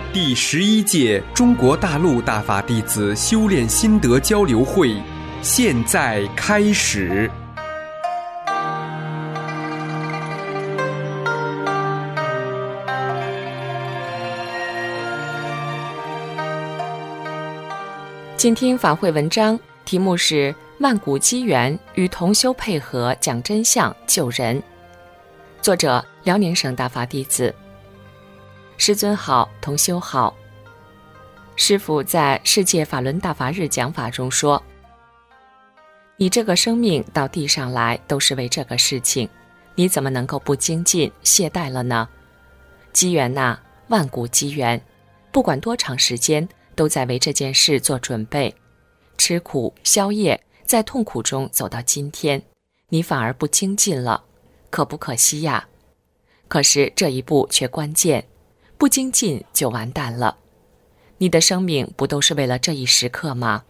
第11届中国大陆大法弟子修炼心得交流会现在开始。 请听法会文章，题目是万古机缘与同修配合讲真相救人，作者辽宁省大法弟子。师尊好，同修好。师父在世界法轮大法日讲法中说，你这个生命到地上来都是为这个事情，你怎么能够不精进懈怠了呢？机缘呐，万古机缘，不管多长时间都在为这件事做准备，吃苦消业，在痛苦中走到今天，你反而不精进了，可不可惜呀？可是这一步却关键，不精进就完蛋了。你的生命不都是为了这一时刻吗？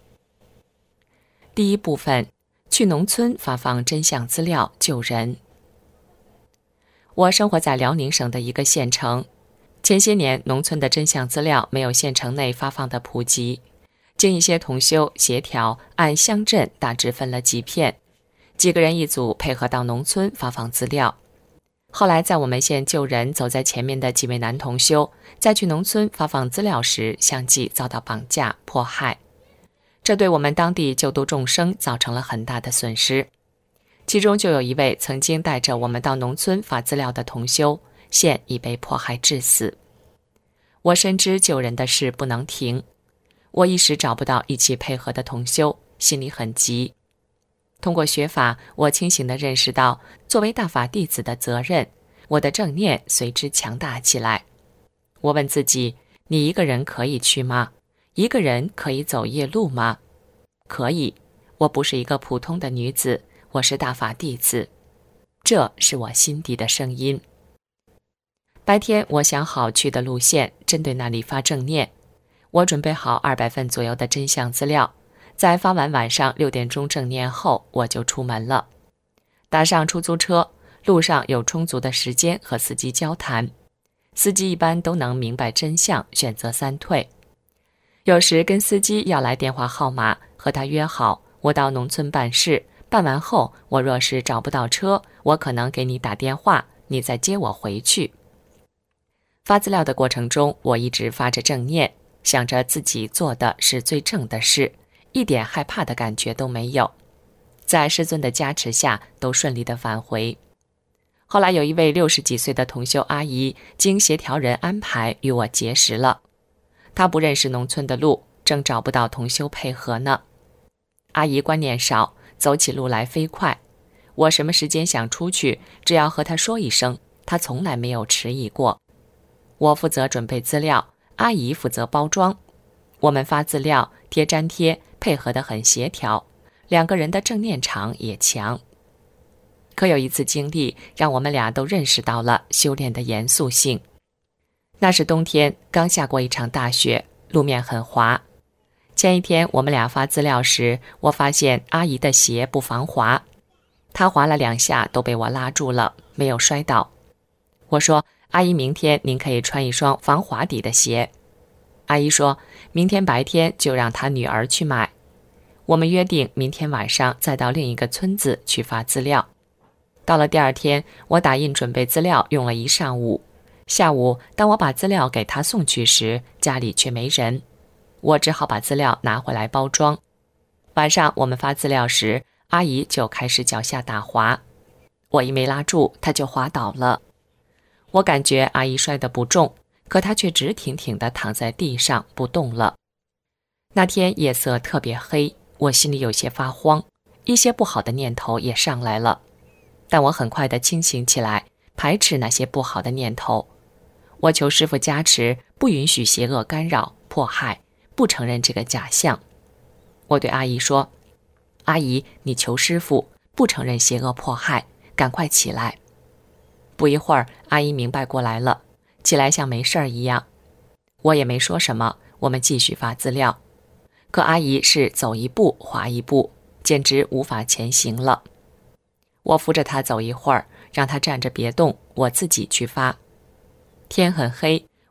第一部分，去农村发放真相资料救人。我生活在辽宁省的一个县城，前些年农村的真相资料没有县城内发放的普及，经一些同修协调，按乡镇大致分了几片，几个人一组配合到农村发放资料。后来在我们县救人走在前面的几位男同修，在去农村发放资料时相继遭到绑架迫害，这对我们当地救度众生造成了很大的损失。其中就有一位曾经带着我们到农村发资料的同修，现已被迫害致死。我深知救人的事不能停，我一时找不到一起配合的同修，心里很急。通过学法，我清醒地认识到作为大法弟子的责任，我的正念随之强大起来。我问自己，你一个人可以去吗？一个人可以走夜路吗？可以，我不是一个普通的女子，我是大法弟子，这是我心底的声音。白天我想好去的路线，针对那里发正念。我准备好200份左右的真相资料，在发完晚上6点钟正念后，我就出门了。打上出租车，路上有充足的时间和司机交谈，司机一般都能明白真相，选择3退。有时跟司机要来电话号码，和他约好，我到农村办事，办完后我若是找不到车，我可能给你打电话，你再接我回去。发资料的过程中，我一直发着正念，想着自己做的是最正的事，一点害怕的感觉都没有。在师尊的加持下，都顺利的返回。后来有一位60几岁的同修阿姨，经协调人安排与我结识了。她不认识农村的路，正找不到同修配合呢。阿姨观念少，走起路来飞快。我什么时间想出去，只要和她说一声，她从来没有迟疑过。我负责准备资料，阿姨负责包装。我们发资料贴粘贴，配合得很协调，2个人的正念场也强。可有一次经历，让我们俩都认识到了修炼的严肃性。那是冬天，刚下过一场大雪，路面很滑。前一天我们俩发资料时，我发现阿姨的鞋不防滑，她滑了2下都被我拉住了，没有摔倒。我说，阿姨，明天您可以穿一双防滑底的鞋。阿姨说，明天白天就让她女儿去买。我们约定明天晚上再到另一个村子去发资料。到了第2天，我打印准备资料用了一上午。下午当我把资料给她送去时，家里却没人，我只好把资料拿回来包装。晚上我们发资料时，阿姨就开始脚下打滑，我一没拉住，她就滑倒了。我感觉阿姨摔得不重，可她却直挺挺地躺在地上不动了。那天夜色特别黑，我心里有些发慌，一些不好的念头也上来了。但我很快地清醒起来，排斥那些不好的念头。我求师父加持，不允许邪恶干扰迫害，不承认这个假象。我对阿姨说，阿姨，你求师父，不承认邪恶迫害，赶快起来。不一会儿，阿姨明白过来了，起来像没事儿一样。我也没说什么，我们继续发资料。可阿姨是走一步滑一步，简直无法前行了。我扶着她走一会儿，让她站着别动，我自己去发。天很黑，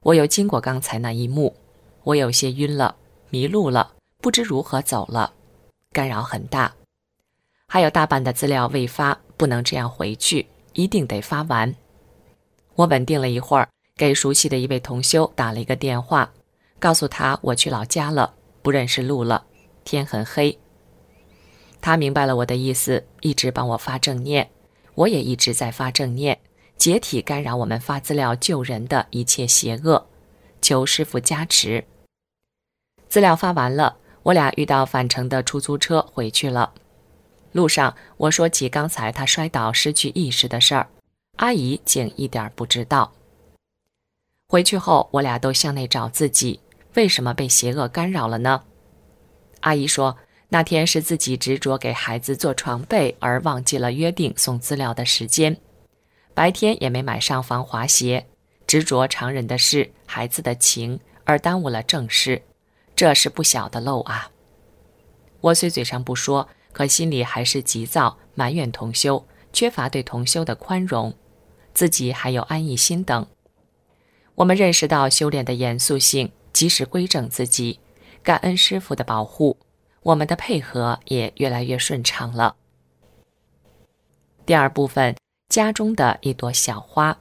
我又经过刚才那一幕，我有些晕了，迷路了，不知如何走了，干扰很大。还有大半的资料未发，不能这样回去，一定得发完。我稳定了一会儿，给熟悉的一位同修打了一个电话，告诉他我去老家了，不认识路了，天很黑。他明白了我的意思，一直帮我发正念，我也一直在发正念，解体干扰我们发资料救人的一切邪恶，求师父加持。资料发完了，我俩遇到返程的出租车回去了。路上我说起刚才他摔倒失去意识的事儿，阿姨竟一点不知道。回去后我俩都向内找自己，为什么被邪恶干扰了呢？阿姨说，那天是自己执着给孩子做床被而忘记了约定送资料的时间，白天也没买上防滑鞋，执着常人的事、孩子的情而耽误了正事，这是不小的漏啊。我虽嘴上不说，可心里还是急躁，埋怨同修，缺乏对同修的宽容，自己还有安逸心等。我们认识到修炼的严肃性，及时归正自己，感恩师父的保护，我们的配合也越来越顺畅了。第二部分，家中的一朵小花。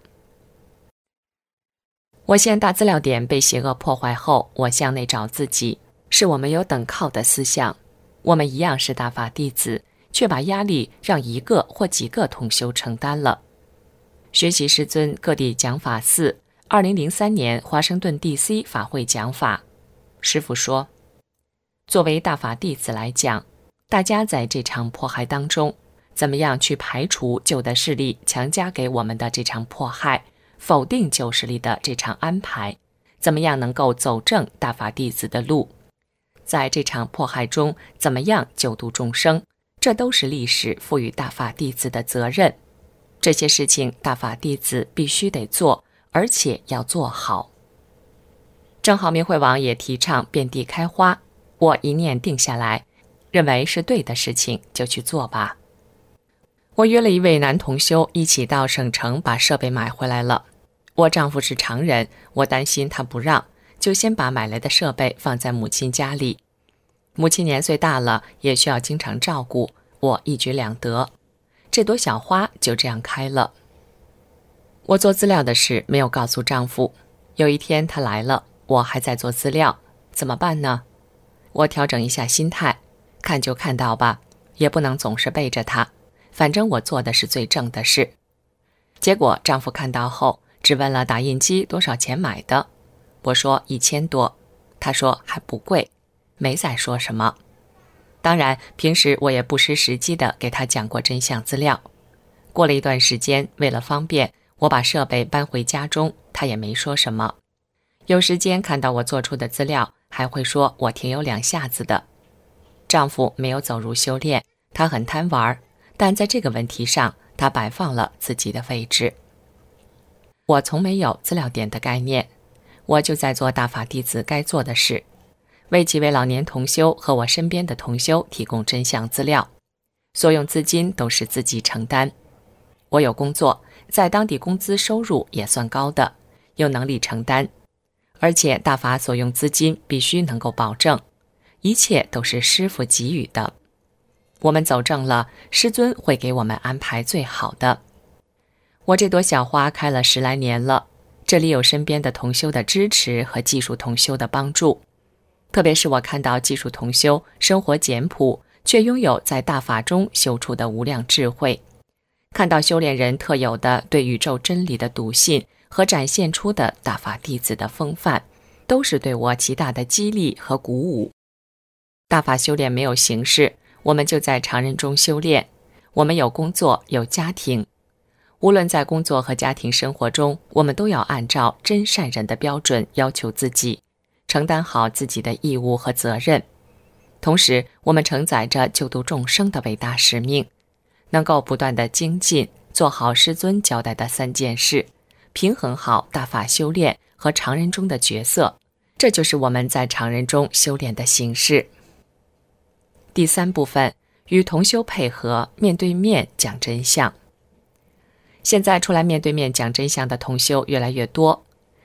我县大资料点被邪恶破坏后，我向内找自己，是我们有等靠的思想。我们一样是大法弟子，却把压力让一个或几个同修承担了。学习师尊各地讲法寺2003年华盛顿 DC 法会讲法，师父说，作为大法弟子来讲，大家在这场迫害当中，怎么样去排除旧的势力强加给我们的这场迫害，否定旧势力的这场安排，怎么样能够走正大法弟子的路，在这场迫害中怎么样救度众生，这都是历史赋予大法弟子的责任。这些事情大法弟子必须得做，而且要做好。正好明慧网也提倡遍地开花，我一念定下来，认为是对的事情就去做吧。我约了一位男同修一起到省城把设备买回来了。我丈夫是常人，我担心他不让，就先把买来的设备放在母亲家里。母亲年岁大了，也需要经常照顾，我一举两得。这朵小花就这样开了。我做资料的事没有告诉丈夫，有一天他来了，我还在做资料，怎么办呢？我调整一下心态，看就看到吧，也不能总是背着他，反正我做的是最正的事。结果丈夫看到后，只问了打印机多少钱买的，我说1000多，他说还不贵，没再说什么。当然平时我也不失时机地给他讲过真相资料。过了一段时间，为了方便，我把设备搬回家中，他也没说什么。有时间看到我做出的资料，还会说我挺有两下子的。丈夫没有走入修炼，他很贪玩，但在这个问题上，他摆放了自己的位置。我从没有资料点的概念，我就在做大法弟子该做的事，为几位老年同修和我身边的同修提供真相资料，所用资金都是自己承担。我有工作，在当地工资收入也算高的，有能力承担，而且大法所用资金必须能够保证，一切都是师父给予的。我们走正了，师尊会给我们安排最好的。我这朵小花开了10来年了，这里有身边的同修的支持和技术同修的帮助，特别是我看到技术同修生活简朴，却拥有在大法中修出的无量智慧，看到修炼人特有的对宇宙真理的笃信和展现出的大法弟子的风范，都是对我极大的激励和鼓舞。大法修炼没有形式，我们就在常人中修炼，我们有工作，有家庭，无论在工作和家庭生活中，我们都要按照真善人的标准要求自己，承担好自己的义务和责任。同时，我们承载着救度众生的伟大使命，能够不断的精进，做好师尊交代的3件事，平衡好大法修炼和常人中的角色，这就是我们在常人中修炼的形式。第3部分，与同修配合，面对面讲真相。现在出来面对面讲真相的同修越来越多，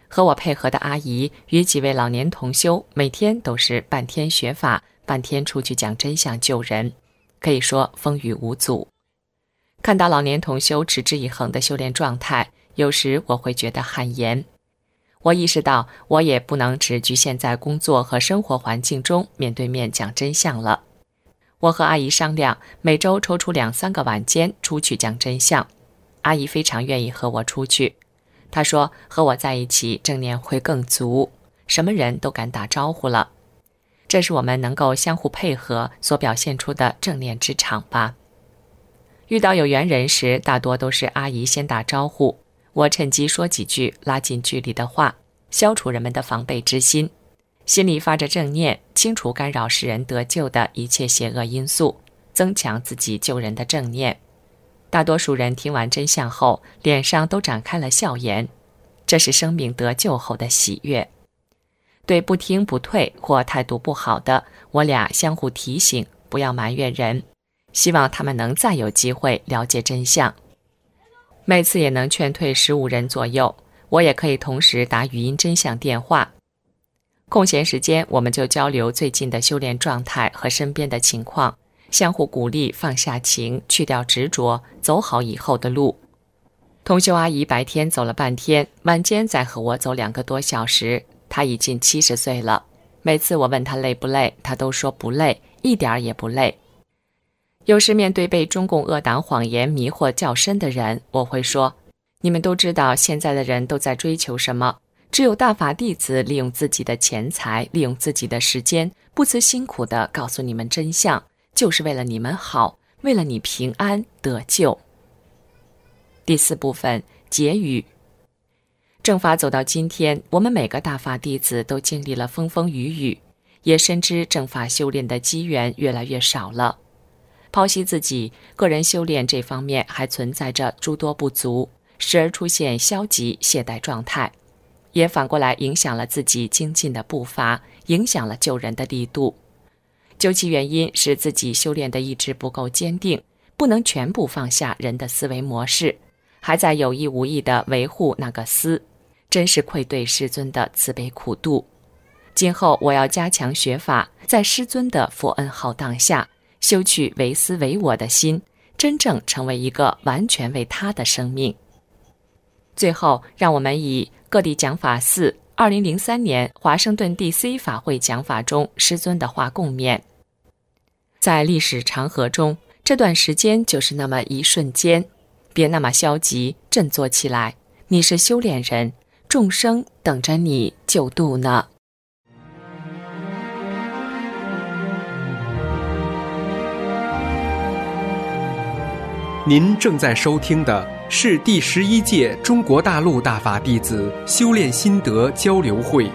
和我配合的阿姨与几位老年同修每天都是半天学法，半天出去讲真相救人，可以说风雨无阻。看到老年同修持之以恒的修炼状态，有时我会觉得汗颜。我意识到我也不能只局限在工作和生活环境中面对面讲真相了。我和阿姨商量，每周抽出2-3个晚间出去讲真相。阿姨非常愿意和我出去，她说和我在一起正念会更足，什么人都敢打招呼了。这是我们能够相互配合所表现出的正念之场吧。遇到有缘人时，大多都是阿姨先打招呼，我趁机说几句拉近距离的话，消除人们的防备之心，心里发着正念，清除干扰使人得救的一切邪恶因素，增强自己救人的正念。大多数人听完真相后，脸上都展开了笑颜，这是生命得救后的喜悦。对不听不退或态度不好的，我俩相互提醒，不要埋怨人，希望他们能再有机会了解真相。每次也能劝退15人左右，我也可以同时打语音真相电话。空闲时间，我们就交流最近的修炼状态和身边的情况，相互鼓励，放下情，去掉执着，走好以后的路。同修阿姨白天走了半天，晚间再和我走2个多小时。她已近70岁了，每次我问她累不累，她都说不累，一点也不累。有时面对被中共恶党谎言迷惑较深的人，我会说，你们都知道现在的人都在追求什么，只有大法弟子利用自己的钱财，利用自己的时间，不辞辛苦地告诉你们真相，就是为了你们好，为了你平安得救。第4部分，结语。正法走到今天，我们每个大法弟子都经历了风风雨雨，也深知正法修炼的机缘越来越少了。剖析自己，个人修炼这方面还存在着诸多不足，时而出现消极懈怠状态，也反过来影响了自己精进的步伐，影响了救人的力度。究其原因，是自己修炼的意志不够坚定，不能全部放下人的思维模式，还在有意无意地维护那个私，真是愧对师尊的慈悲苦度。今后我要加强学法，在师尊的佛恩浩荡下，修去唯私唯我的心，真正成为一个完全为他的生命。最后，让我们以各地讲法寺2003年华盛顿 DC 法会讲法中师尊的话共勉：在历史长河中，这段时间就是那么一瞬间，别那么消极，振作起来，你是修炼人，众生等着你救度呢。 您正在收听的是第11届中国大陆大法弟子修炼心得交流会。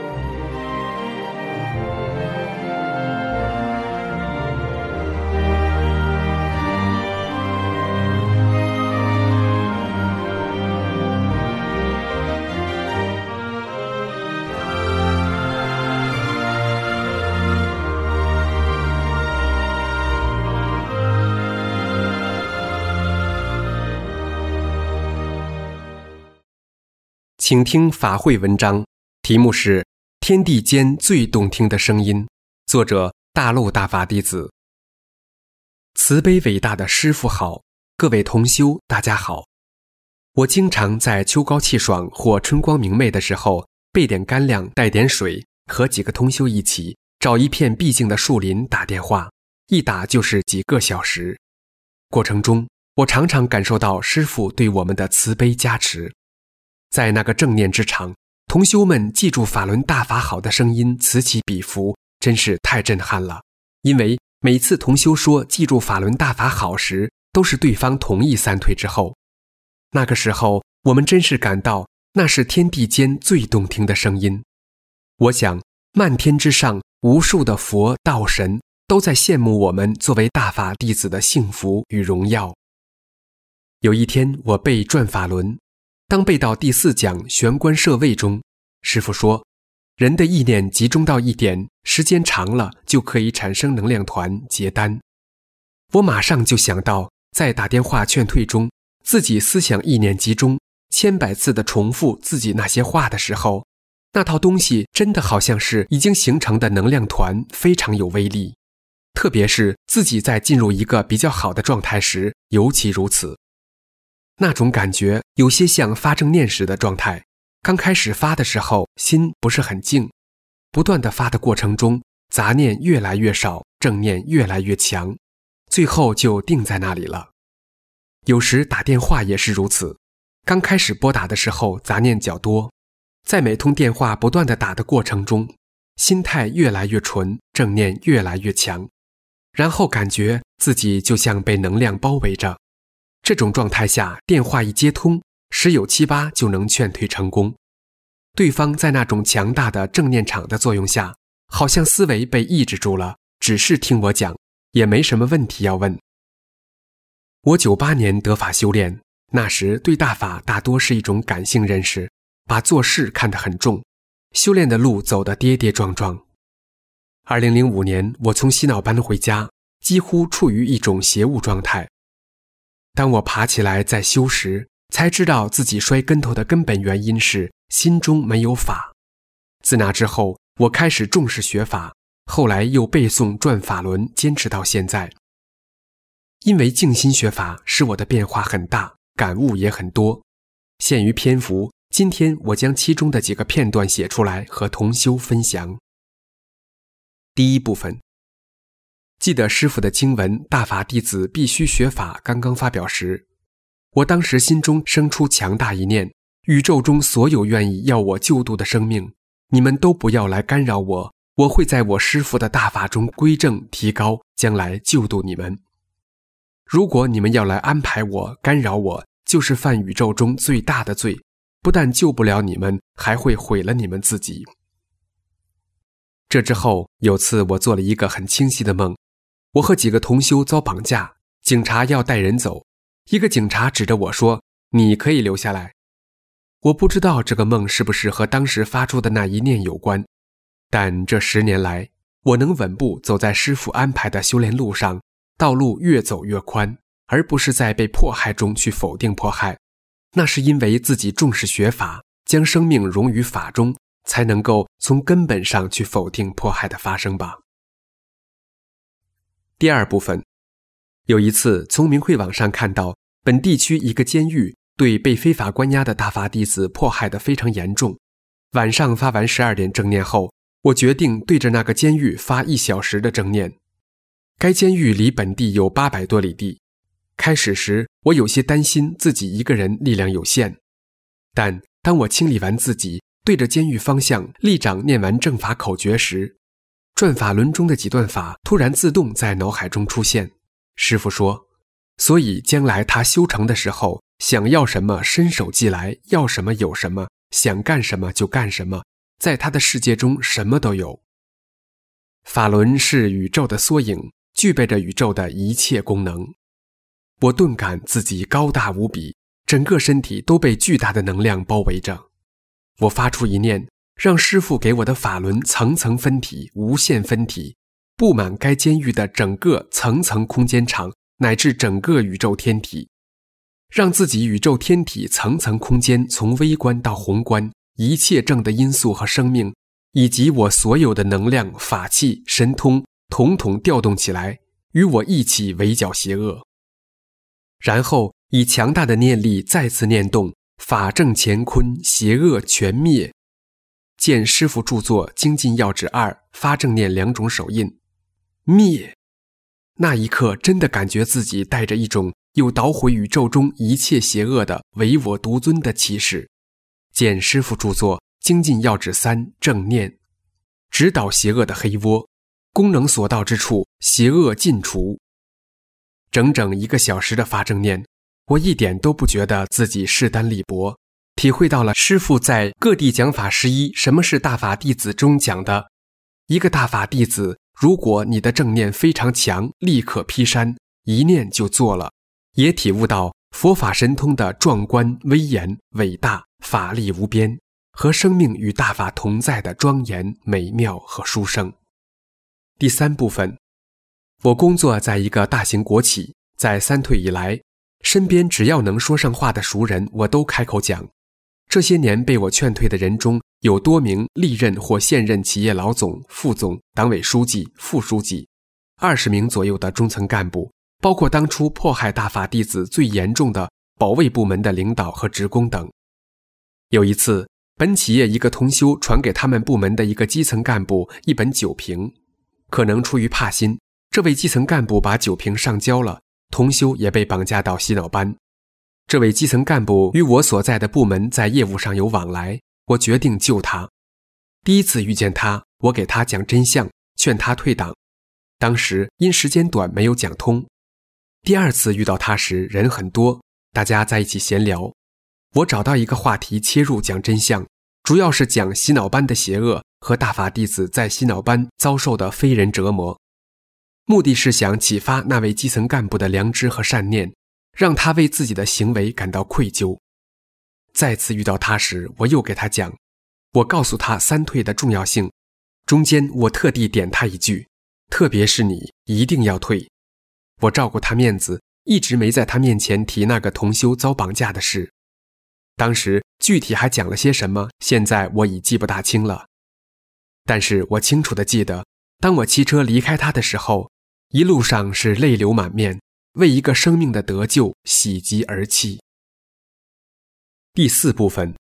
请听法会文章，题目是《天地间最动听的声音》，作者大陆大法弟子。慈悲伟大的师父好，各位同修大家好。我经常在秋高气爽或春光明媚的时候，备点干粮带点水，和几个同修一起找一片僻静的树林打电话，一打就是几个小时。过程中我常常感受到师父对我们的慈悲加持。在那个正念之场，同修们记住法轮大法好的声音此起彼伏，真是太震撼了。因为每次同修说记住法轮大法好时，都是对方同意3退之后。那个时候我们真是感到那是天地间最动听的声音。我想漫天之上无数的佛道神都在羡慕我们作为大法弟子的幸福与荣耀。有一天我背转法轮，当背到第4讲玄关摄位中，师父说，人的意念集中到一点，时间长了就可以产生能量团结丹。我马上就想到在打电话劝退中，自己思想意念集中， 千百次地重复自己那些话的时候，那套东西真的好像是已经形成的能量团，非常有威力。特别是自己在进入一个比较好的状态时，尤其如此。那种感觉有些像发正念时的状态，刚开始发的时候，心不是很静，不断地发的过程中，杂念越来越少，正念越来越强，最后就定在那里了。有时打电话也是如此，刚开始拨打的时候杂念较多，在每通电话不断地打的过程中，心态越来越纯，正念越来越强，然后感觉自己就像被能量包围着。这种状态下，电话一接通，十有七八就能劝退成功。对方在那种强大的正念场的作用下，好像思维被抑制住了，只是听我讲，也没什么问题要问。我98年得法修炼，那时对大法大多是一种感性认识，把做事看得很重，修炼的路走得跌跌撞撞。2005年我从洗脑班回家，几乎处于一种邪物状态。当我爬起来再修时，才知道自己摔跟头的根本原因是心中没有法。自那之后，我开始重视学法，后来又背诵转法轮，坚持到现在。因为静心学法使我的变化很大，感悟也很多。限于篇幅，今天我将其中的几个片段写出来和同修分享。第一部分，记得师父的经文大法弟子必须学法刚刚发表时，我当时心中生出强大一念，宇宙中所有愿意要我救度的生命，你们都不要来干扰我，我会在我师父的大法中归正提高，将来救度你们。如果你们要来安排我干扰我，就是犯宇宙中最大的罪，不但救不了你们，还会毁了你们自己。这之后，有次我做了一个很清晰的梦，我和几个同修遭绑架，警察要带人走，一个警察指着我说，你可以留下来。我不知道这个梦是不是和当时发出的那一念有关，但这10年来，我能稳步走在师父安排的修炼路上，道路越走越宽，而不是在被迫害中去否定迫害。那是因为自己重视学法，将生命融于法中，才能够从根本上去否定迫害的发生吧。第二部分，有一次从明慧网上看到本地区一个监狱对被非法关押的大法弟子迫害得非常严重。晚上发完12点正念后，我决定对着那个监狱发1小时的正念。该监狱离本地有800多里地。开始时，我有些担心自己一个人力量有限，但当我清理完自己，对着监狱方向立掌念完正法口诀时，转法轮中的几段法突然自动在脑海中出现。师父说，所以将来他修成的时候，想要什么伸手即来，要什么有什么，想干什么就干什么，在他的世界中什么都有。法轮是宇宙的缩影，具备着宇宙的一切功能。我顿感自己高大无比，整个身体都被巨大的能量包围着。我发出一念，让师父给我的法轮层层分体，无限分体，布满该监狱的整个层层空间场，乃至整个宇宙天体，让自己宇宙天体层层空间从微观到宏观，一切正的因素和生命，以及我所有的能量、法器、神通，统统调动起来，与我一起围剿邪恶。然后以强大的念力再次念动，法正乾坤，邪恶全灭。见师父著作《精进要旨2》，发正念2种手印。灭！那一刻真的感觉自己带着一种有捣毁宇宙中一切邪恶的唯我独尊的气势。见师父著作《精进要旨3》，正念。直捣邪恶的黑窝，功能所到之处，邪恶尽除。整整1个小时的发正念，我一点都不觉得自己势单力薄，体会到了师父在各地讲法11什么是大法弟子中讲的，一个大法弟子，如果你的正念非常强，立刻劈山，一念就做了。也体悟到佛法神通的壮观、威严、伟大、法力无边，和生命与大法同在的庄严、美妙和殊胜。第3部分，我工作在一个大型国企，在3退以来， 身边只要能说上话的熟人，我都开口讲。这些年被我劝退的人中，有多名历任或现任企业老总、副总、党委书记、副书记，20名左右的中层干部，包括当初迫害大法弟子最严重的保卫部门的领导和职工等。有一次，本企业一个同修传给他们部门的一个基层干部一本酒瓶，可能出于怕心，这位基层干部把酒瓶上交了，同修也被绑架到洗脑班。这位基层干部与我所在的部门在业务上有往来，我决定救他。第一次遇见他，我给他讲真相，劝他退党，当时因时间短没有讲通。第二次遇到他时，人很多，大家在一起闲聊，我找到一个话题切入讲真相，主要是讲洗脑班的邪恶和大法弟子在洗脑班遭受的非人折磨，目的是想启发那位基层干部的良知和善念，让他为自己的行为感到愧疚。再次遇到他时，我又给他讲，我告诉他三退的重要性，中间我特地点他一句，特别是你一定要退。我照顾他面子，一直没在他面前提那个同修遭绑架的事。当时具体还讲了些什么，现在我已记不大清了。但是我清楚地记得，当我骑车离开他的时候，一路上是泪流满面，为一个生命的得救喜极而泣。第4部分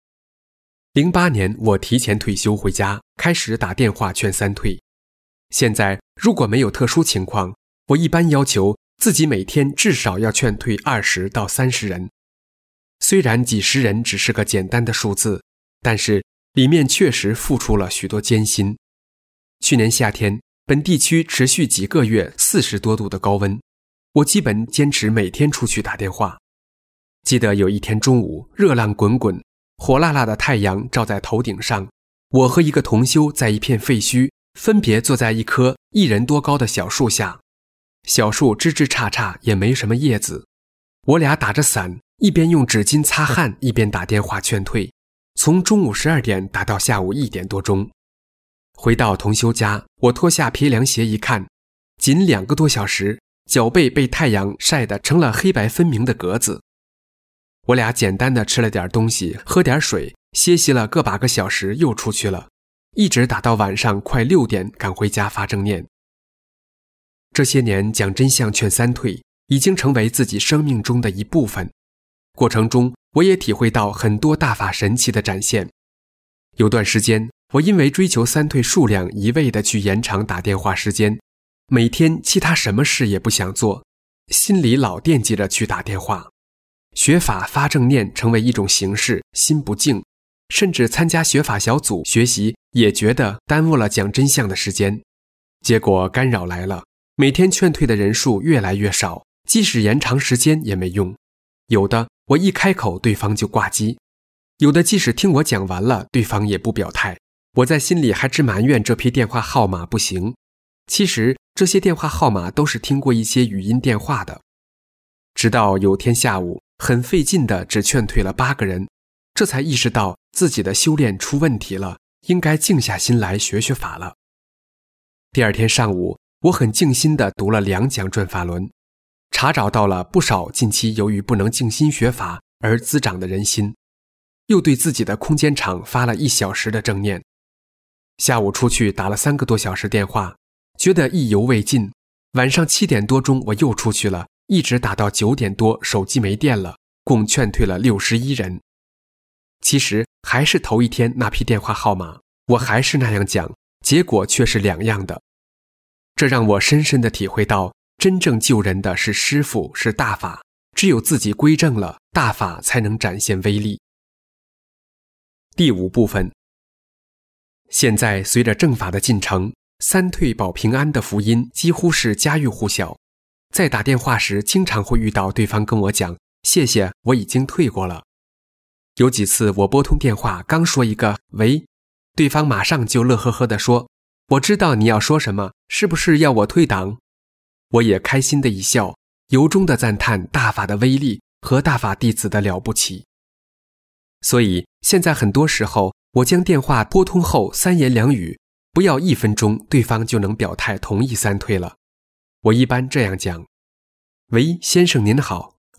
，08年我提前退休回家，开始打电话劝三退。现在如果没有特殊情况，我一般要求自己每天至少要劝退20到30人。虽然几十人只是个简单的数字，但是里面确实付出了许多艰辛。去年夏天，本地区持续几个月40多度的高温，我基本坚持每天出去打电话。记得有一天中午，热浪滚滚，火辣辣的太阳照在头顶上，我和一个同修在一片废墟，分别坐在一棵1人多高的小树下。小树枝枝杈杈，也没什么叶子。我俩打着伞，一边用纸巾擦汗，一边打电话劝退，从中午12点打到下午1点多钟。回到同修家，我脱下皮凉鞋一看，仅2个多小时，脚背被太阳晒得成了黑白分明的格子。我俩简单的吃了点东西，喝点水，歇息了个把个小时，又出去了，一直打到晚上快6点赶回家发正念。这些年讲真相劝三退，已经成为自己生命中的一部分。过程中，我也体会到很多大法神奇的展现。有段时间，我因为追求三退数量，一味地去延长打电话时间，每天其他什么事也不想做，心里老惦记着去打电话。学法发正念成为一种形式，心不静，甚至参加学法小组学习也觉得耽误了讲真相的时间。结果干扰来了，每天劝退的人数越来越少，即使延长时间也没用。有的我一开口对方就挂机，有的即使听我讲完了，对方也不表态。我在心里还直埋怨这批电话号码不行，其实这些电话号码都是听过一些语音电话的。直到有天下午，很费劲的只劝退了8个人，这才意识到自己的修炼出问题了，应该静下心来学学法了。第2天上午，我很静心地读了2讲转法轮，查找到了不少近期由于不能静心学法而滋长的人心，又对自己的空间场发了1小时的正念。下午出去打了3个多小时电话，觉得意犹未尽。晚上7点多钟我又出去了，一直打到9点多，手机没电了，共劝退了61人。其实还是头1天那批电话号码，我还是那样讲，结果却是2样的。这让我深深地体会到，真正救人的是师父，是大法，只有自己归正了，大法才能展现威力。第5部分，现在随着正法的进程，三退保平安的福音几乎是家喻户晓。在打电话时，经常会遇到对方跟我讲，谢谢，我已经退过了。有几次我拨通电话，刚说一个喂，对方马上就乐呵呵地说，我知道你要说什么，是不是要我退党？我也开心的一笑，由衷的赞叹大法的威力和大法弟子的了不起。所以现在很多时候，我将电话拨通后3言2语，不要1分钟，对方就能表态同意三退了。我一般这样讲，喂，先生您好，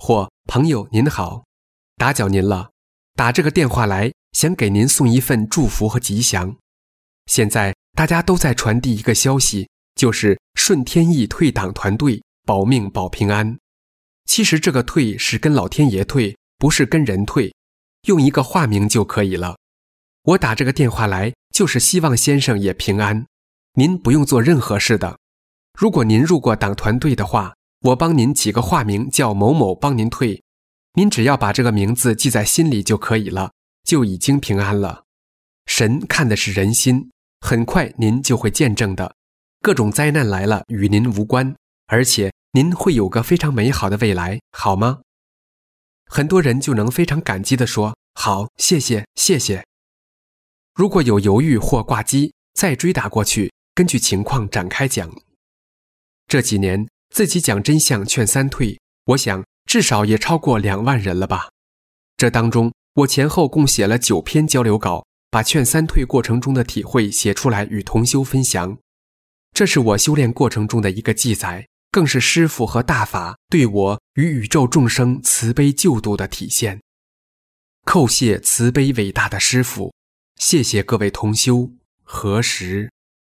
或朋友您好，打搅您了，打这个电话来想给您送一份祝福和吉祥。现在大家都在传递一个消息，就是顺天意退党团队保命保平安。其实这个退是跟老天爷退，不是跟人退，用一个化名就可以了。我打这个电话来就是希望先生也平安，您不用做任何事的。如果您入过党团队的话，我帮您起个化名叫某某帮您退，您只要把这个名字记在心里就可以了，就已经平安了。神看的是人心，很快您就会见证的。各种灾难来了与您无关，而且您会有个非常美好的未来，好吗？很多人就能非常感激地说，好，谢谢，谢谢。如果有犹豫或挂机，再追打过去，根据情况展开讲。这几年自己讲真相劝三退，我想至少也超过2万人了吧。这当中我前后共写了9篇交流稿，把劝三退过程中的体会写出来与同修分享。这是我修炼过程中的一个记载，更是师父和大法对我与宇宙众生慈悲救度的体现。叩谢慈悲伟大的师父，谢谢各位同修，何时？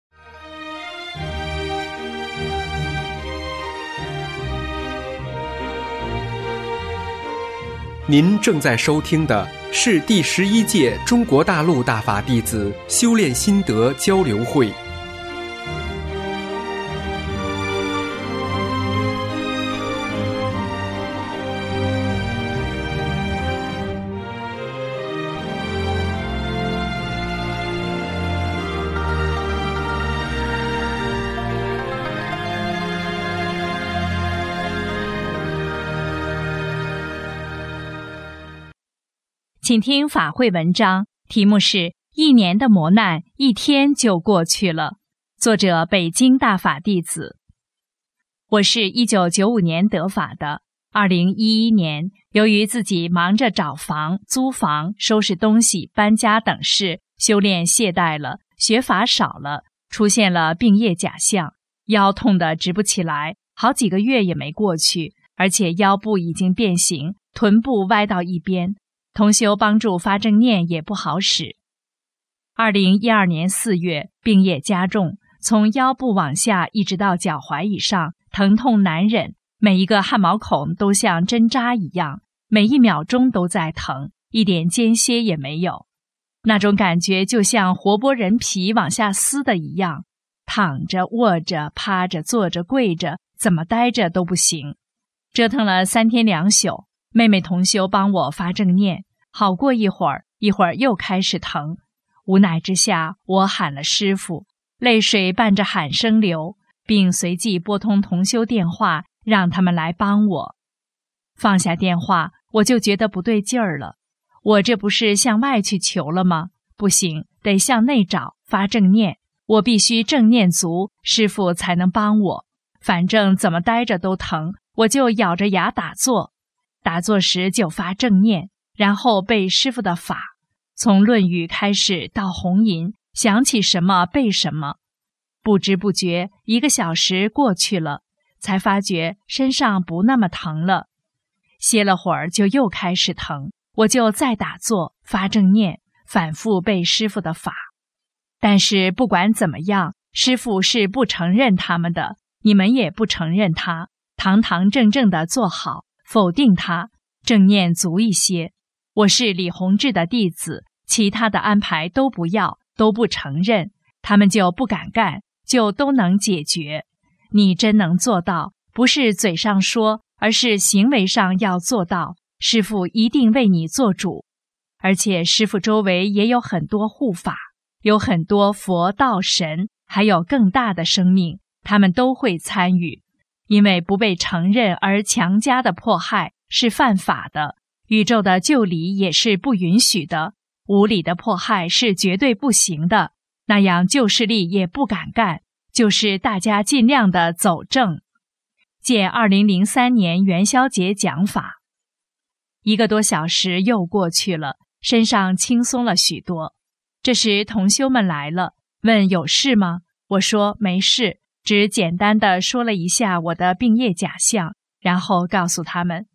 您正在收听的是第11届中国大陆大法弟子修炼心得交流会。 请听法会文章，题目是1年的磨难1天就过去了。作者北京大法弟子。我是1995年得法的，2011年由于自己忙着找房、租房、收拾东西、搬家等事，修炼懈怠了，学法少了，出现了病业假象，腰痛得直不起来，好几个月也没过去，而且腰部已经变形，臀部歪到一边。同修帮助发正念也不好使。2012年4月，病业加重，从腰部往下一直到脚踝以上，疼痛难忍，每一个汗毛孔都像针扎一样，每1秒钟都在疼，一点间歇也没有。那种感觉就像活剥人皮往下撕的一样，躺着、卧着、趴着、坐着、跪着，怎么待着都不行。折腾了3天2宿，妹妹同修帮我发正念，好过一会儿又开始疼。无奈之下，我喊了师父，泪水伴着喊声流，并随即拨通同修电话，让他们来帮我。放下电话，我就觉得不对劲儿了。我这不是向外去求了吗？不行，得向内找，发正念。我必须正念足，师父才能帮我。反正怎么待着都疼，我就咬着牙打坐。打坐时就发正念，然后背师父的法，从《论语》开始到红银，想起什么背什么。不知不觉1个小时过去了，才发觉身上不那么疼了。歇了会儿就又开始疼，我就再打坐发正念，反复背师父的法。但是不管怎么样，师父是不承认他们的，你们也不承认他，堂堂正正的做好，否定他，正念足一些。我是李洪志的弟子，其他的安排都不要，都不承认，他们就不敢干，就都能解决。你真能做到，不是嘴上说，而是行为上要做到，师父一定为你做主。而且师父周围也有很多护法，有很多佛道神，还有更大的生命，他们都会参与。因为不被承认而强加的迫害是犯法的，宇宙的救理也是不允许的，无理的迫害是绝对不行的，那样旧势力也不敢干，就是大家尽量的走正。借2003年元宵节讲法，1个多小时又过去了，身上轻松了许多。这时同修们来了，问有事吗？我说没事，只简单的说了一下我的病业假象，然后告诉他们，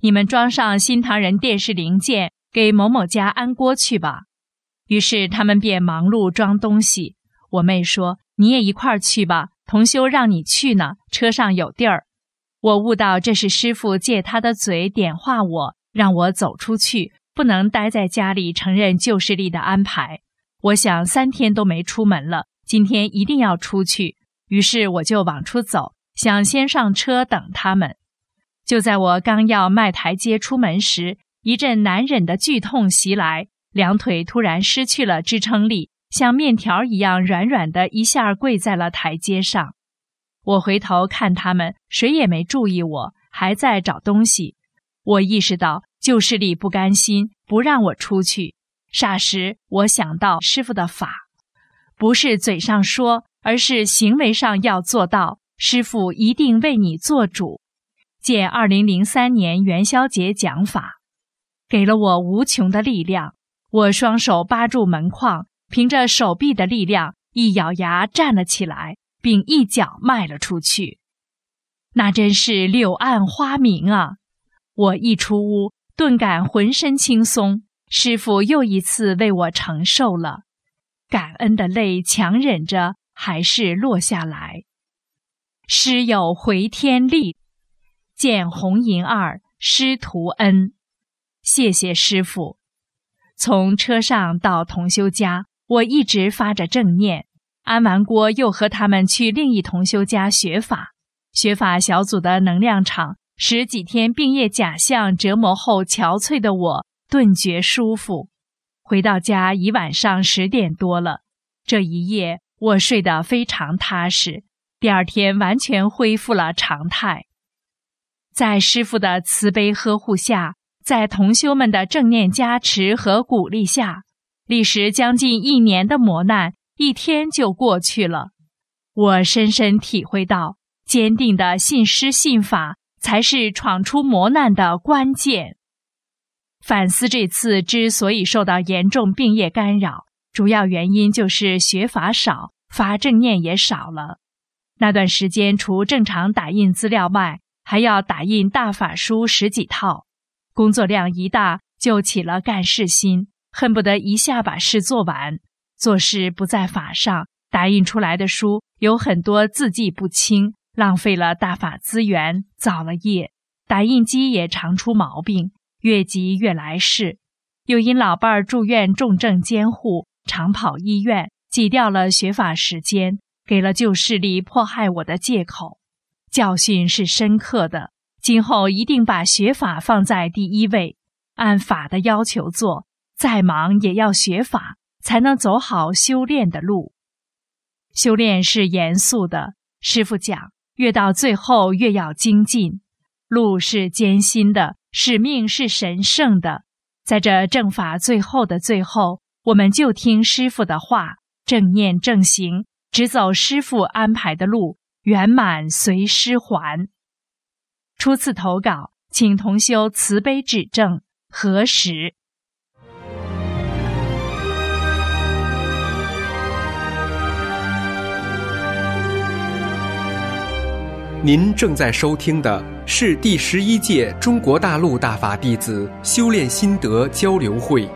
你们装上新唐人电视零件，给某某家安锅去吧。于是他们便忙碌装东西。我妹说，你也一块儿去吧，同修让你去呢，车上有地儿。我悟到这是师父借他的嘴点化我，让我走出去，不能待在家里承认旧势力的安排。我想3天都没出门了，今天一定要出去，于是我就往出走，想先上车等他们。就在我刚要迈台阶出门时，一阵难忍的剧痛袭来，两腿突然失去了支撑力，像面条一样软软的一下跪在了台阶上。我回头看他们，谁也没注意我，还在找东西。我意识到旧势力不甘心，不让我出去。霎时我想到师父的法，不是嘴上说，而是行为上要做到，师父一定为你做主。借2003年元宵节讲法，给了我无穷的力量。我双手扒住门框，凭着手臂的力量，一咬牙站了起来，并一脚迈了出去。那真是柳暗花明啊！我一出屋，顿感浑身轻松，师父又一次为我承受了。感恩的泪强忍着，还是落下来。师有回天力，见红银二，师徒恩。谢谢师父。从车上到同修家，我一直发着正念。安完锅又和他们去另一同修家学法。学法小组的能量场使几天病业假象折磨后憔悴的我顿觉舒服。回到家已晚上10点多了，这一夜我睡得非常踏实，第二天完全恢复了常态。在师父的慈悲呵护下，在同修们的正念加持和鼓励下，历时将近1年的磨难1天就过去了。我深深体会到，坚定的信师信法才是闯出磨难的关键。反思这次之所以受到严重病业干扰，主要原因就是学法少，发正念也少了。那段时间除正常打印资料外，还要打印大法书10几套，工作量一大就起了干事心，恨不得一下把事做完。做事不在法上，打印出来的书有很多字迹不清，浪费了大法资源，造了业。打印机也常出毛病，越急越来事。又因老伴儿住院重症监护，常跑医院，挤掉了学法时间，给了旧势力迫害我的借口。教训是深刻的，今后一定把学法放在第一位，按法的要求做，再忙也要学法，才能走好修炼的路。修炼是严肃的，师父讲，越到最后越要精进。路是艰辛的，使命是神圣的。在这正法最后的最后，我们就听师父的话，正念正行，只走师父安排的路，圆满随师还。初次投稿，请同修慈悲指正，何时？ 您正在收听的是第11届中国大陆大法弟子修炼心得交流会。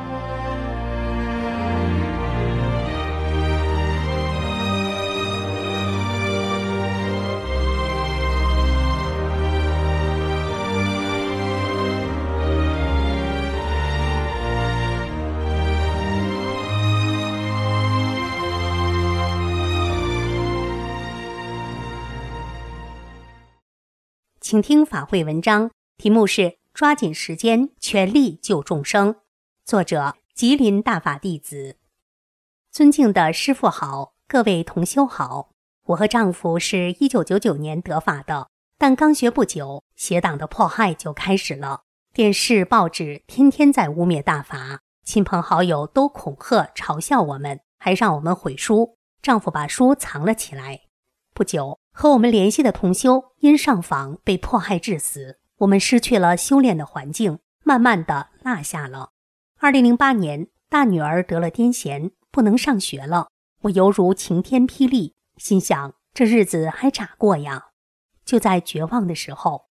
请听法会文章，题目是抓紧时间，全力救众生。作者吉林大法弟子。尊敬的师父好，各位同修好。我和丈夫是1999年得法的，但刚学不久，邪党的迫害就开始了。电视、报纸天天在污蔑大法，亲朋好友都恐吓嘲笑我们，还让我们毁书。丈夫把书藏了起来。不久，和我们联系的同修因上访被迫害致死，我们失去了修炼的环境，慢慢的落下了。2008年，大女儿得了癫痫，不能上学了，我犹如晴天霹雳，心想这日子还咋过呀？就在绝望的时候，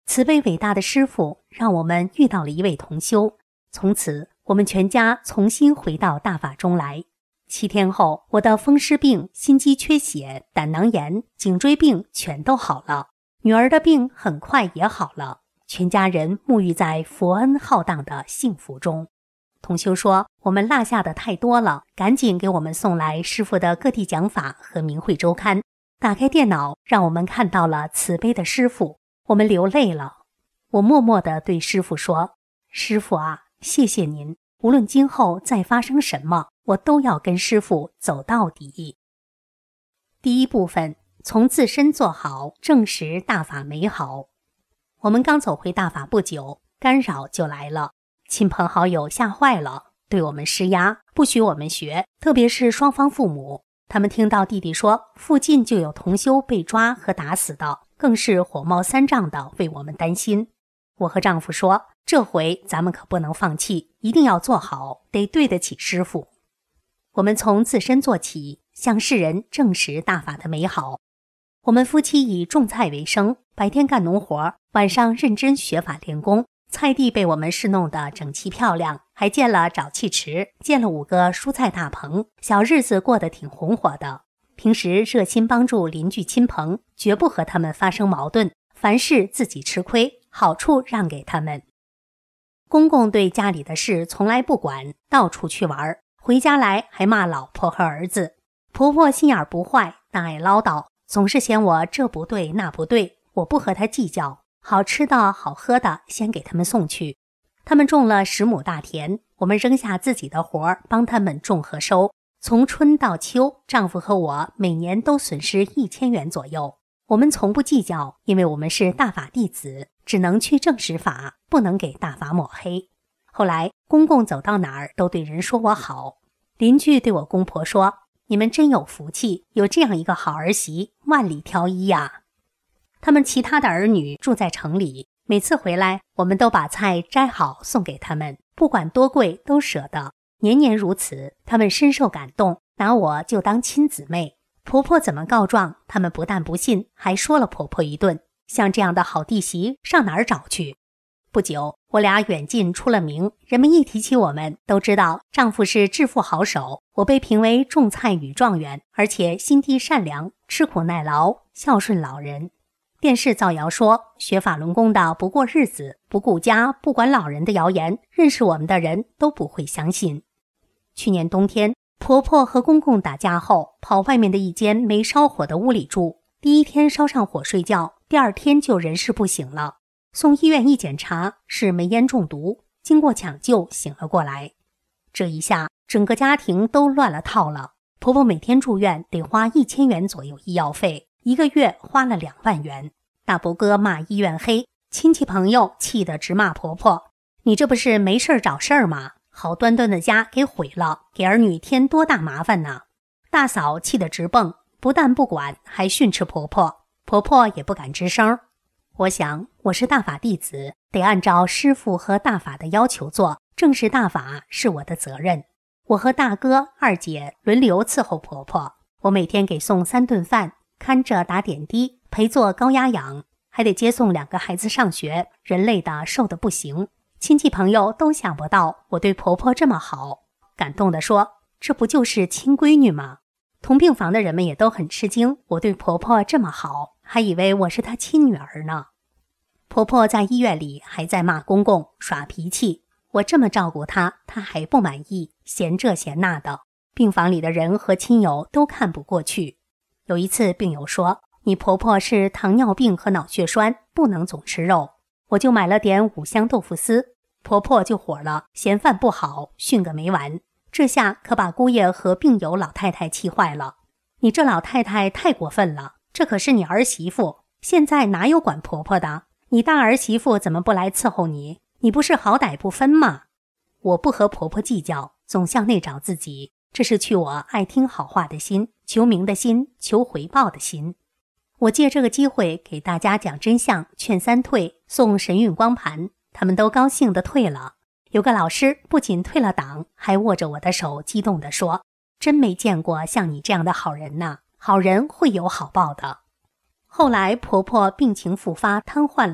慈悲伟大的师父让我们遇到了一位同修，从此我们全家重新回到大法中来。7天后，我的风湿病、心肌缺血、胆囊炎、颈椎病全都好了，女儿的病很快也好了，全家人沐浴在佛恩浩荡的幸福中。同修说，我们落下的太多了，赶紧给我们送来师父的各地讲法和明慧周刊。打开电脑，让我们看到了慈悲的师父，我们流泪了。我默默地对师父说，师父啊，谢谢您，无论今后再发生什么，我都要跟师父走到底。第一部分，从自身做好，证实大法美好。我们刚走回大法不久，干扰就来了，亲朋好友吓坏了，对我们施压，不许我们学，特别是双方父母。他们听到弟弟说附近就有同修被抓和打死的，更是火冒三丈的为我们担心。我和丈夫说，这回咱们可不能放弃，一定要做好，得对得起师父。我们从自身做起，向世人证实大法的美好。我们夫妻以种菜为生，白天干农活，晚上认真学法练功。菜地被我们侍弄得整齐漂亮，还建了沼气池，建了5个蔬菜大棚，小日子过得挺红火的。平时热心帮助邻居亲朋，绝不和他们发生矛盾，凡事自己吃亏，好处让给他们。公公对家里的事从来不管，到处去玩，回家来还骂老婆和儿子。婆婆心眼不坏，但爱唠叨，总是嫌我这不对那不对，我不和她计较。好吃的好喝的先给他们送去。他们种了10亩大田，我们扔下自己的活帮他们种和收。从春到秋，丈夫和我每年都损失1000元左右。我们从不计较，因为我们是大法弟子，只能去证实法，不能给大法抹黑。后来公公走到哪儿都对人说我好，邻居对我公婆说，你们真有福气，有这样一个好儿媳，万里挑一呀。他们其他的儿女住在城里，每次回来我们都把菜摘好送给他们，不管多贵都舍得，年年如此。他们深受感动，拿我就当亲姊妹。婆婆怎么告状，他们不但不信，还说了婆婆一顿。像这样的好弟媳上哪儿找去？不久，我俩远近出了名，人们一提起我们，都知道丈夫是致富好手。我被评为种菜女状元，而且心地善良，吃苦耐劳，孝顺老人。电视造谣说学法轮功的不过日子，不顾家，不管老人的谣言，认识我们的人都不会相信。去年冬天，婆婆和公公打架后，跑外面的一间没烧火的屋里住。第一天烧上火睡觉，第2天就人事不省了。送医院一检查，是煤烟中毒，经过抢救醒了过来。这一下，整个家庭都乱了套了。婆婆每天住院得花1000元左右医药费，1个月花了2万元。大伯哥骂医院黑，亲戚朋友气得直骂婆婆，你这不是没事找事儿吗？好端端的家给毁了，给儿女添多大麻烦呢？大嫂气得直蹦，不但不管，还训斥婆婆，婆婆也不敢吱声。我想，我是大法弟子，得按照师父和大法的要求做，证实大法是我的责任。我和大哥、二姐轮流伺候婆婆，我每天给送3顿饭，看着打点滴，陪做高压氧，还得接送2个孩子上学，人累得瘦得不行。亲戚朋友都想不到我对婆婆这么好，感动地说，这不就是亲闺女吗？同病房的人们也都很吃惊，我对婆婆这么好，还以为我是她亲女儿呢。婆婆在医院里还在骂公公，耍脾气，我这么照顾她，她还不满意，嫌这嫌那的。病房里的人和亲友都看不过去。有一次病友说，你婆婆是糖尿病和脑血栓，不能总吃肉。我就买了点5香豆腐丝，婆婆就火了，嫌饭不好，训个没完。这下可把姑爷和病友老太太气坏了。你这老太太太过分了，这可是你儿媳妇，现在哪有管婆婆的？你大儿媳妇怎么不来伺候你？你不是好歹不分吗？我不和婆婆计较，总向内找自己，这是去我爱听好话的心，求名的心，求回报的心。我借这个机会给大家讲真相，劝3退，送神韵光盘，他们都高兴地退了。有个老师不仅退了党，还握着我的手激动地说，真没见过像你这样的好人呐，好人会有好报的。后来婆婆病情复发，瘫痪了，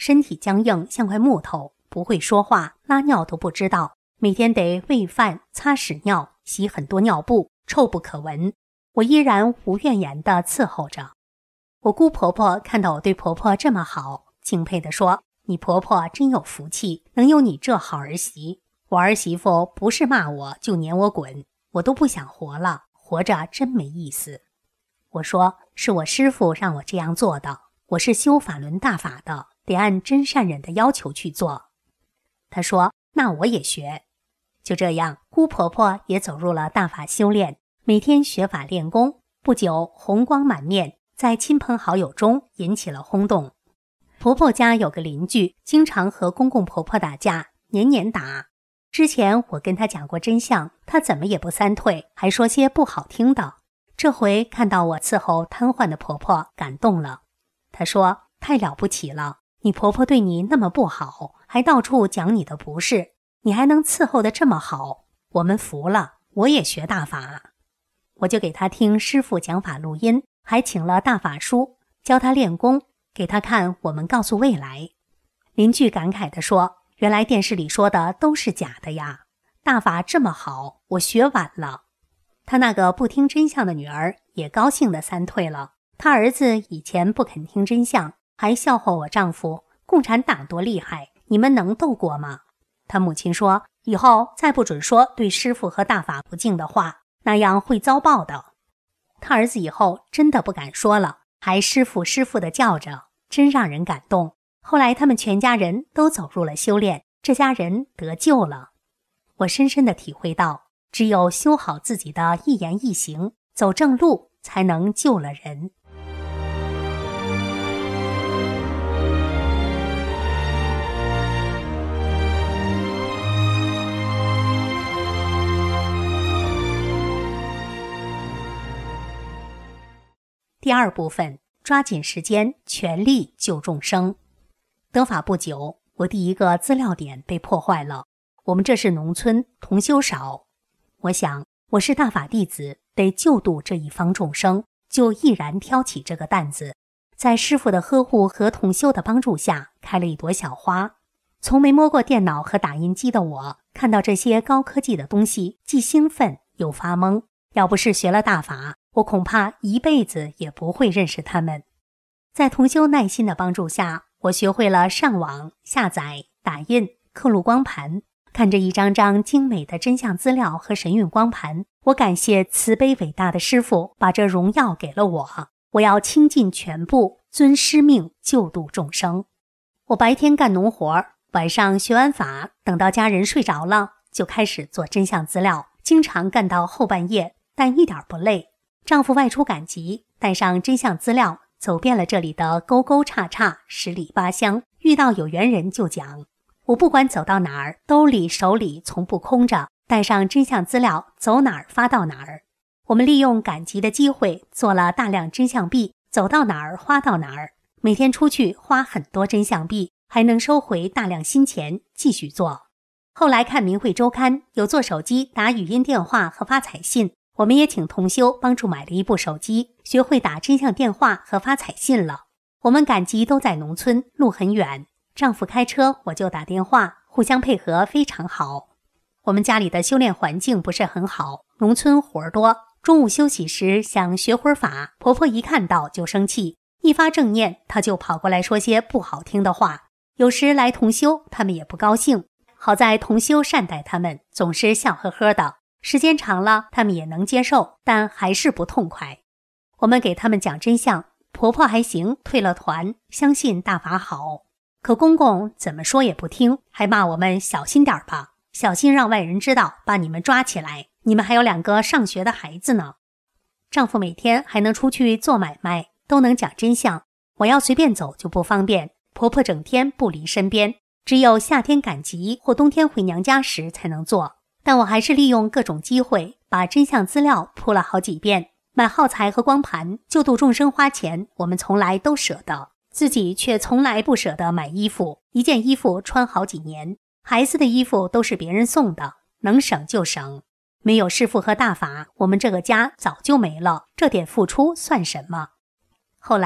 身体僵硬，像块木头，不会说话，拉尿都不知道，每天得喂饭、擦屎尿、洗很多尿布，臭不可闻。我依然无怨言地伺候着。我姑婆婆看到我对婆婆这么好，敬佩地说：“你婆婆真有福气，能有你这好儿媳。我儿媳妇不是骂我就撵我滚，我都不想活了，活着真没意思。”我说：“是我师父让我这样做的，我是修法轮大法的，得按真善忍的要求去做。”她说：“那我也学。”就这样，姑婆婆也走入了大法修炼，每天学法练功，不久红光满面，在亲朋好友中引起了轰动。婆婆家有个邻居，经常和公公婆婆打架，年年打。之前我跟她讲过真相，她怎么也不三退，还说些不好听的。这回看到我伺候瘫痪的婆婆，感动了。她说：“太了不起了，你婆婆对你那么不好，还到处讲你的不是，你还能伺候得这么好，我们服了，我也学大法。”我就给她听师父讲法录音，还请了大法书，教她练功，给她看我们告诉未来。邻居感慨地说：“原来电视里说的都是假的呀，大法这么好，我学晚了。”他那个不听真相的女儿也高兴地三退了。他儿子以前不肯听真相，还笑话我丈夫：“共产党多厉害，你们能斗过吗？”他母亲说：“以后再不准说对师父和大法不敬的话，那样会遭报的。”他儿子以后真的不敢说了，还师父师父地叫着，真让人感动。后来他们全家人都走入了修炼，这家人得救了。我深深地体会到，只有修好自己的一言一行，走正路，才能救了人。第二部分，抓紧时间，全力救众生。得法不久，我第一个资料点被破坏了。我们这是农村，同修少。我想，我是大法弟子，得救度这一方众生，就毅然挑起这个担子。在师父的呵护和同修的帮助下，开了一朵小花。从没摸过电脑和打印机的我，看到这些高科技的东西，既兴奋又发懵。要不是学了大法，我恐怕一辈子也不会认识他们。在同修耐心的帮助下，我学会了上网、下载、打印、刻录光盘。看着一张张精美的真相资料和神韵光盘，我感谢慈悲伟大的师父把这荣耀给了我。我要倾尽全部，遵师命，救度众生。我白天干农活，晚上学完法，等到家人睡着了，就开始做真相资料，经常干到后半夜，但一点不累。丈夫外出赶集，带上真相资料，走遍了这里的沟沟岔岔，十里八乡，遇到有缘人就讲。我不管走到哪儿，兜里手里从不空着，带上真相资料，走哪儿发到哪儿。我们利用赶集的机会，做了大量真相币，走到哪儿花到哪儿。每天出去花很多真相币，还能收回大量新钱，继续做。后来看明慧周刊，有做手机打语音电话和发彩信，我们也请同修帮助买了一部手机，学会打真相电话和发彩信了。我们赶集都在农村，路很远，丈夫开车，我就打电话，互相配合非常好。我们家里的修炼环境不是很好，农村活多，中午休息时想学会法，婆婆一看到就生气，一发正念，她就跑过来说些不好听的话。有时来同修，他们也不高兴，好在同修善待他们，总是笑呵呵的，时间长了他们也能接受，但还是不痛快。我们给他们讲真相，婆婆还行，退了团，相信大法好。可公公怎么说也不听，还骂我们小心点吧，小心让外人知道，把你们抓起来，你们还有2个上学的孩子呢。丈夫每天还能出去做买卖，都能讲真相，我要随便走就不方便，婆婆整天不离身边，只有夏天赶集或冬天回娘家时才能做。但我还是利用各种机会，把真相资料铺了好几遍，买耗材和光盘，救度众生花钱，我们从来都舍得。自己却从来不舍得买衣服，一件衣服穿好几年，孩子的衣服都是别人送的，能省就省。没有师父和大法，我们这个家早就没了，这点付出算什么？后来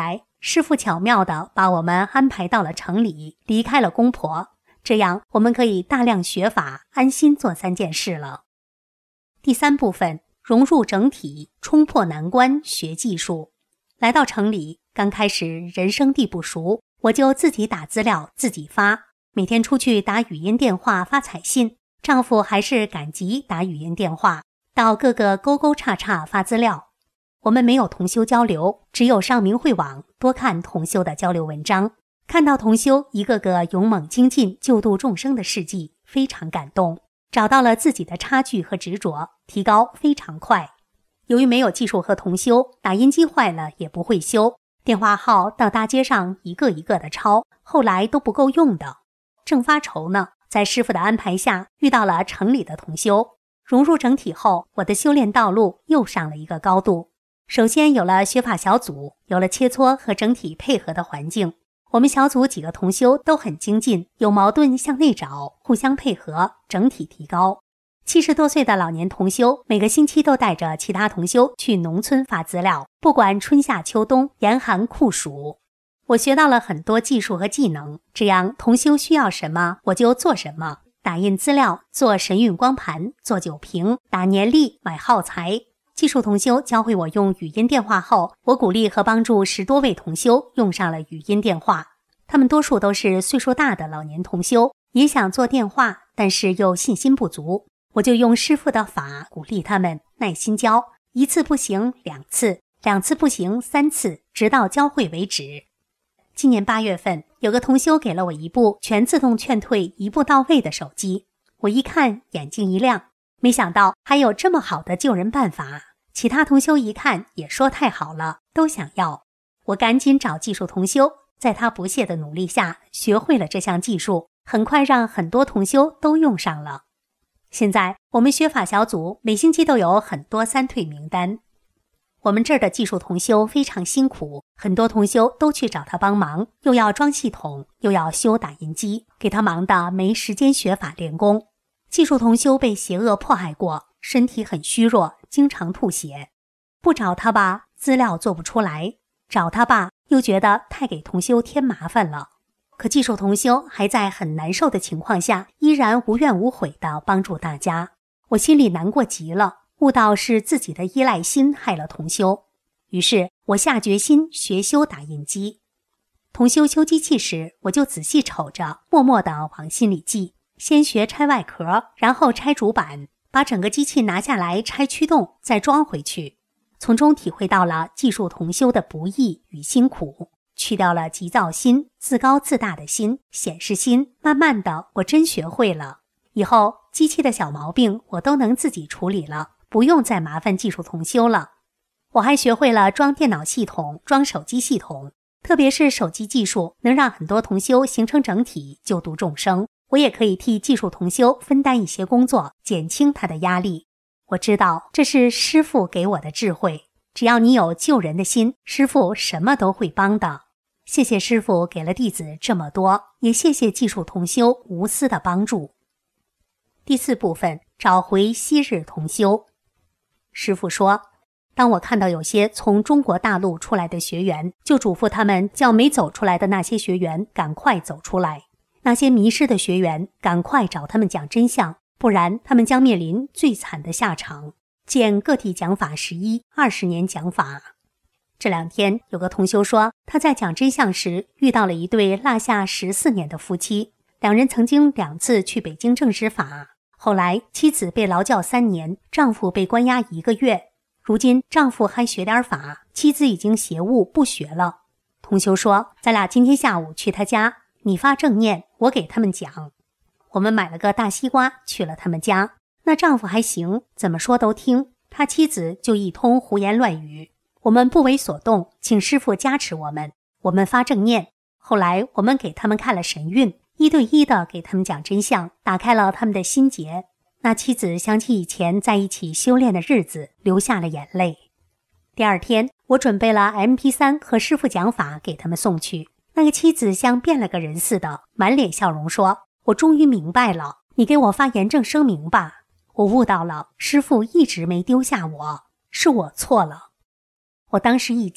师傅巧妙地把我们安排到了城里，离开了公婆，这样我们可以大量学法，安心做3件事了。第3部分，融入整体，冲破难关，学技术。来到城里，刚开始人生地不熟，我就自己打资料，自己发，每天出去打语音电话，发彩信，丈夫还是赶集打语音电话，到各个沟沟叉叉发资料。我们没有同修交流，只有上明慧网多看同修的交流文章，看到同修一个个勇猛精进救度众生的事迹，非常感动，找到了自己的差距和执着，提高非常快。由于没有技术和同修，打印机坏了也不会修，电话号到大街上一个一个的抄，后来都不够用的。正发愁呢，在师父的安排下遇到了城里的同修，融入整体后，我的修炼道路又上了一个高度。首先有了学法小组，有了切磋和整体配合的环境。我们小组几个同修都很精进，有矛盾向内找，互相配合，整体提高。70多岁的老年同修每个星期都带着其他同修去农村发资料，不管春夏秋冬，严寒酷暑。我学到了很多技术和技能，这样同修需要什么我就做什么，打印资料，做神韵光盘，做酒瓶，打年历，买耗材。技术同修教会我用语音电话后，我鼓励和帮助10多位同修用上了语音电话。他们多数都是岁数大的老年同修，也想做电话，但是又信心不足。我就用师父的法鼓励他们，耐心教，1次不行2次，2次不行3次，直到教会为止。今年8月份，有个同修给了我一部全自动劝退一步到位的手机，我一看眼睛一亮，没想到还有这么好的救人办法。其他同修一看也说太好了，都想要。我赶紧找技术同修，在他不懈的努力下学会了这项技术，很快让很多同修都用上了。现在我们学法小组每星期都有很多3退名单。我们这儿的技术同修非常辛苦，很多同修都去找他帮忙，又要装系统，又要修打印机，给他忙得没时间学法练功。技术同修被邪恶迫害过，身体很虚弱，经常吐血。不找他吧，资料做不出来；找他吧，又觉得太给同修添麻烦了。可技术同修还在很难受的情况下，依然无怨无悔地帮助大家。我心里难过极了，悟到是自己的依赖心害了同修。于是我下决心学修打印机。同修修机器时，我就仔细瞅着，默默地往心里记。先学拆外壳，然后拆主板，把整个机器拿下来拆驱动，再装回去。从中体会到了技术同修的不易与辛苦，去掉了急躁心、自高自大的心、显示心。慢慢的，我真学会了。以后机器的小毛病我都能自己处理了，不用再麻烦技术同修了。我还学会了装电脑系统、装手机系统，特别是手机技术能让很多同修形成整体，救度众生。我也可以替技术同修分担一些工作，减轻他的压力。我知道这是师父给我的智慧，只要你有救人的心，师父什么都会帮的。谢谢师父给了弟子这么多，也谢谢技术同修无私的帮助。第4部分，找回昔日同修。师父说，当我看到有些从中国大陆出来的学员，就嘱咐他们叫没走出来的那些学员赶快走出来。那些迷失的学员赶快找他们讲真相，不然他们将面临最惨的下场。见个体讲法11 20年讲法。这2天有个同修说，他在讲真相时遇到了一对落下14年的夫妻，2人曾经2次去北京证实法，后来妻子被劳教3年，丈夫被关押1个月，如今丈夫还学点法，妻子已经邪悟不学了。同修说，咱俩今天下午去他家，你发正念，我给他们讲。我们买了个大西瓜去了他们家，那丈夫还行，怎么说都听，他妻子就一通胡言乱语。我们不为所动，请师父加持我们，我们发正念。后来我们给他们看了神韵，1对1的给他们讲真相，打开了他们的心结。那妻子想起以前在一起修炼的日子，流下了眼泪。第2天，我准备了 MP3 和师父讲法给他们送去。那个妻子像变了个人似的，满脸笑容说，我终于明白了，你给我发严正声明吧。我悟到了，师父一直没丢下我，是我错了。我当时一惊，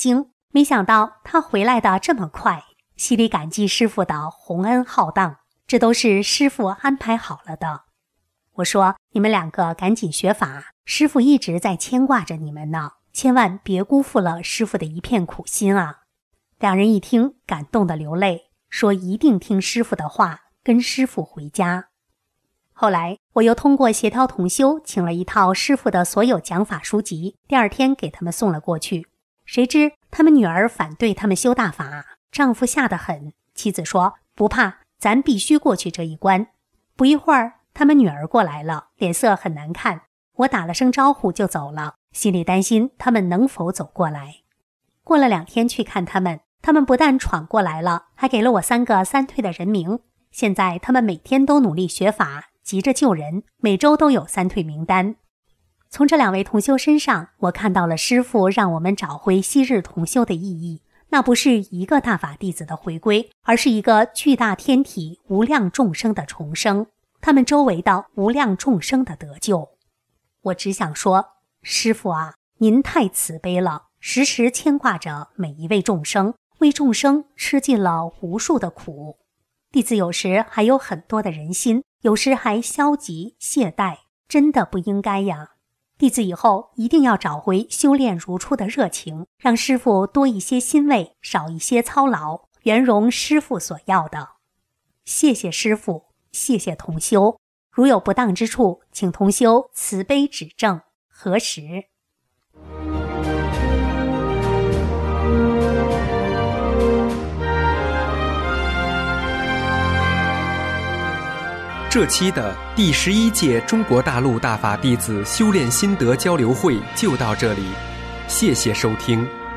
没想到他回来的这么快，心里感激师父的洪恩浩荡，这都是师父安排好了的。我说，你们两个赶紧学法，师父一直在牵挂着你们呢，千万别辜负了师父的一片苦心啊。两人一听，感动得流泪，说一定听师父的话，跟师父回家。后来我又通过协调同修，请了一套师父的所有讲法书籍，第二天给他们送了过去。谁知他们女儿反对他们修大法，丈夫吓得很，妻子说不怕，咱必须过去这一关。不一会儿，他们女儿过来了，脸色很难看，我打了声招呼就走了，心里担心他们能否走过来。过了2天去看他们不但闯过来了，还给了我3个3退的人名。现在他们每天都努力学法，急着救人，每周都有3退名单。从这2位同修身上，我看到了师父让我们找回昔日同修的意义，那不是一个大法弟子的回归，而是一个巨大天体无量众生的重生，他们周围的无量众生的得救。我只想说，师父啊，您太慈悲了，时时牵挂着每一位众生，为众生吃尽了无数的苦。弟子有时还有很多的人心，有时还消极懈怠，真的不应该呀。弟子以后一定要找回修炼如初的热情，让师父多一些欣慰，少一些操劳，圆融师父所要的。谢谢师父，谢谢同修，如有不当之处，请同修慈悲指正，核实。 这期的第11届中国大陆大法弟子修炼心得交流会就到这里，谢谢收听。